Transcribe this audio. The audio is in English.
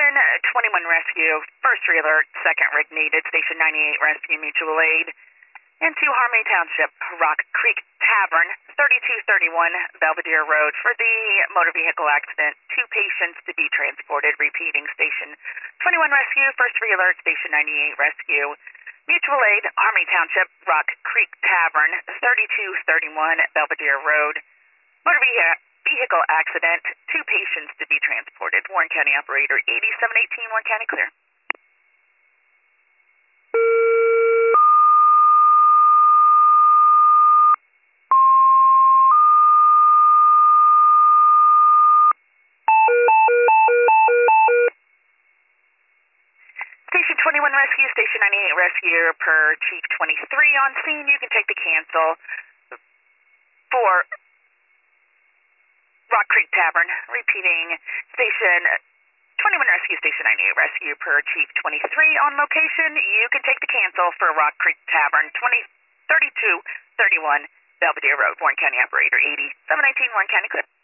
Station 21 Rescue, first alert, second rig needed, Station 98 Rescue Mutual Aid, into Harmony Township, Rock Creek Tavern, 3231 Belvedere Road, for the motor vehicle accident. 2 patients to be transported. Repeating, Station 21 Rescue, first alert, Station 98 Rescue, Mutual Aid, Harmony Township, Rock Creek Tavern, 3231 Belvedere Road, motor vehicle accident. 2 patients to be transported. Warren County Operator 8718, Warren County clear. Station 21 Rescue, Station 98 Rescue, per Chief 23 on scene. You can take the cancel for Rock Creek Tavern. Repeating, Station 21 Rescue, Station 98 Rescue, per Chief 23 on location. You can take the cancel for Rock Creek Tavern, 3231 Belvedere Road. Warren County Operator 8719, Warren County clear.